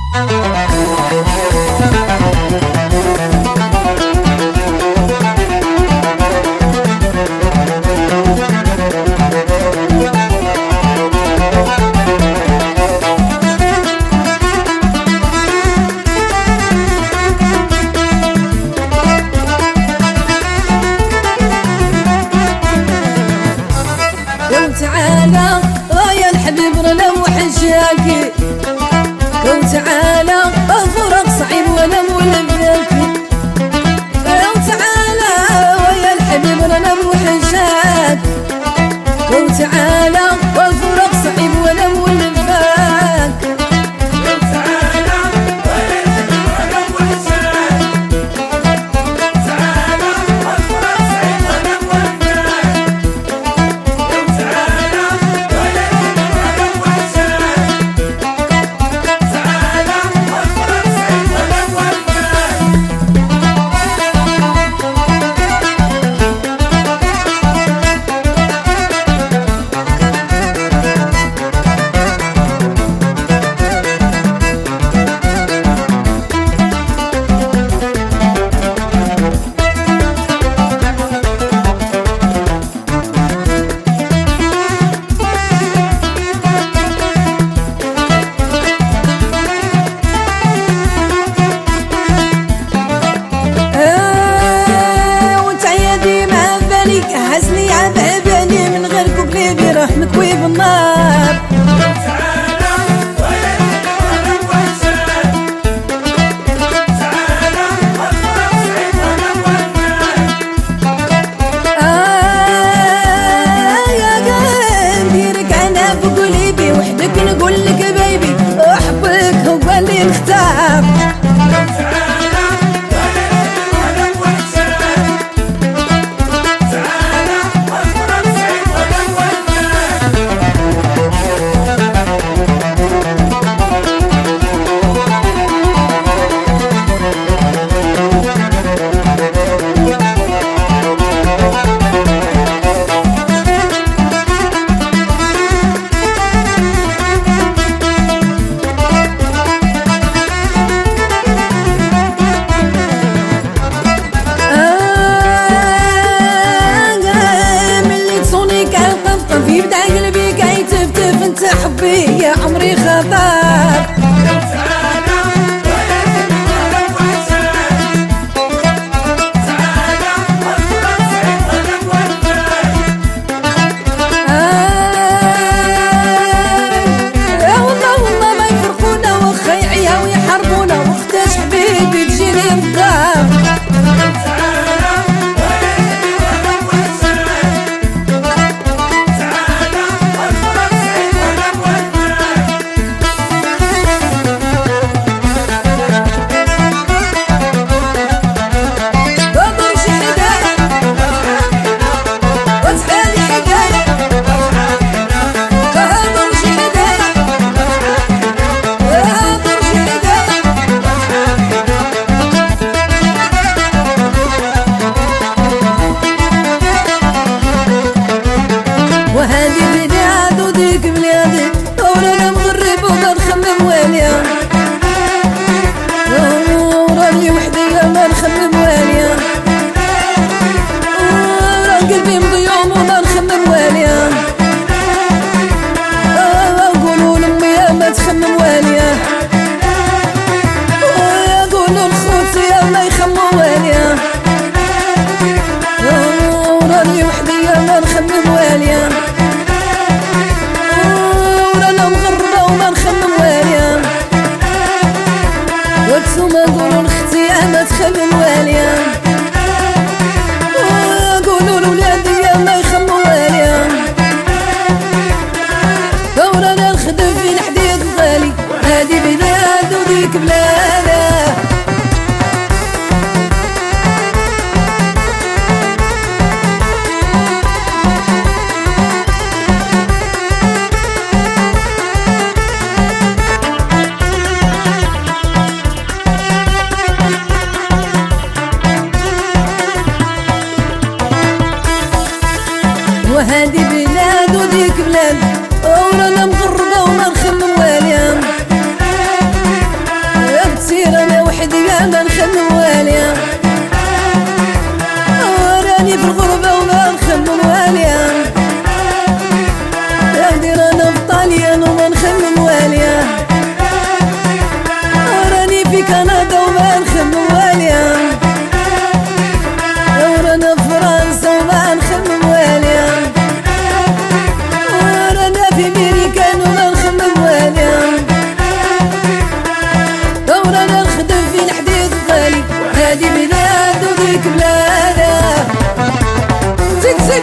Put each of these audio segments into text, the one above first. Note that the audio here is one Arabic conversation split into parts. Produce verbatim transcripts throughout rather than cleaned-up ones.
تعالى يا الحبيب رنا وحشاكي، وتعالى الفراق صعيب وانا مولفاكي، وتعالى يا الحبيب رنا وحشاك، وتعالى الفراق صعيب وانا مولفاك، وتعالى يا الحبيب رنا وحشاك، تعالى الفراق صعيب وانا مولفاك، وتعالى رحمك وبالنار تعالى ويا الحبيب وحشاك، تعالى الفراق صعيب وانا مولفاك، يا قلبي انا بقلبي وحدك نقول لك بيبي احبك هو اللي نختار. يبدا قلبي كي تفتف انت حبي يا عمري خطر. وهذه بلاد وديك بلادي وراني مغرب وما نخمم واليا، وراني وحدي ما نخمم واليا، وران قلبي مضيوم وما نخمم واليا، قولوا لامي ما تخمم واليا، قولوا لخوتي ما يخموا واليا، وراني وحدي ما نخمم واليا، وانتوما قولوا لختي ما تخمم واليا، قولوا لولادي ما يخموا واليا، ورانا نخدم في الحديد الغالي هادي بلاد وديك بلاد. نخمم واليا، راني في الغربة وما نخمم واليا، راني رانا في طاليان وما نخمم واليا، راني في كندا وما نخمم واليا، رانا في فرنسا وما نخمم واليا، رانا في امريكان وما نخمم واليا، ورانا نخدم في الحديد الغالي، هادي بلاد وديك بلادها. زيد زيد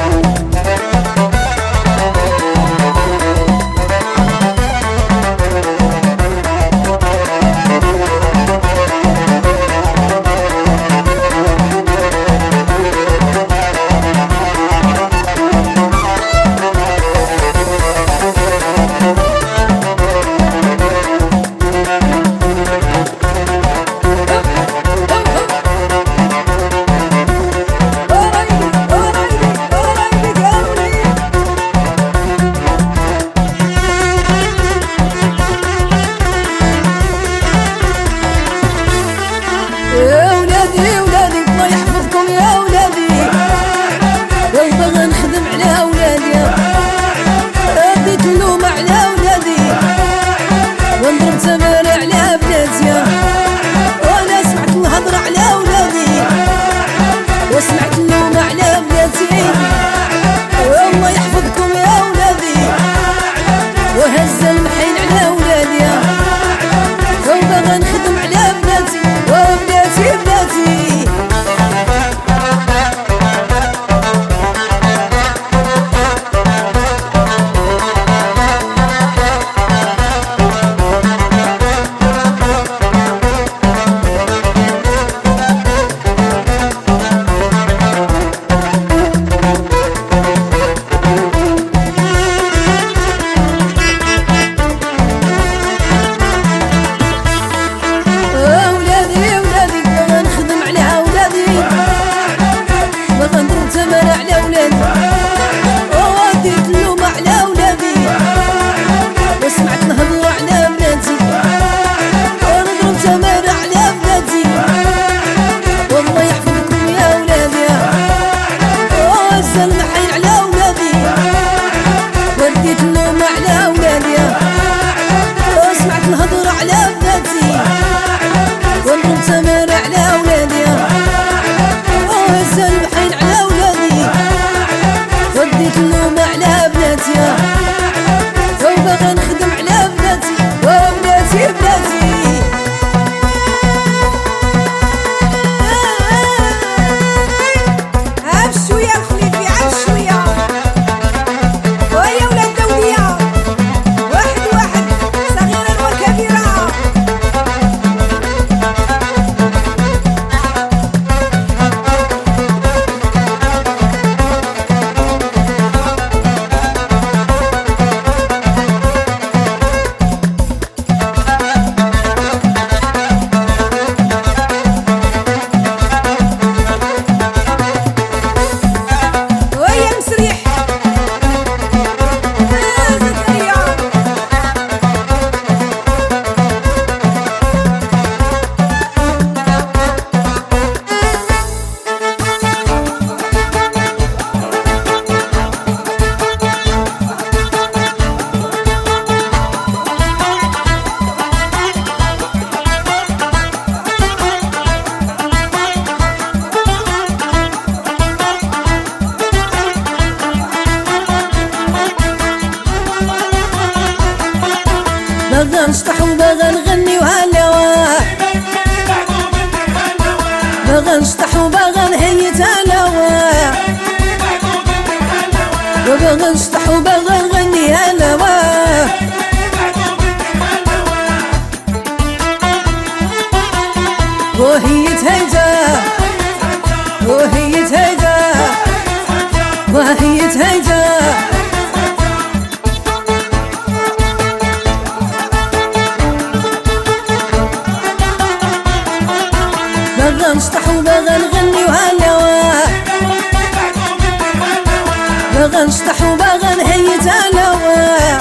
وسمعت اللوم على بناتي، والله يحفظكم يا ولادي، وهز المحين على ولادي، وبغى نخدم على بناتي وبناتي بناتي. بغا نشطح وبغا نغني وهالهوا، بغا نشطح وبغا نهيت هالهوا، وبغا نشطح وبغا نغني هالهوا، وهي تهيجا وهي تهيجا وهي تهيجا. بغا نشطح وبغا نغني وهالهوا، بغا نشطح وبغا نهيت هالهوا،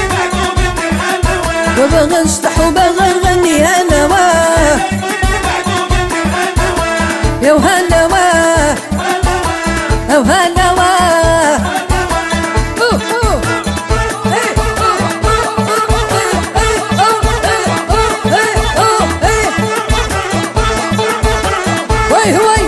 وبغا نشطح وبغا نغني هالهوا. وهلا واه وي وي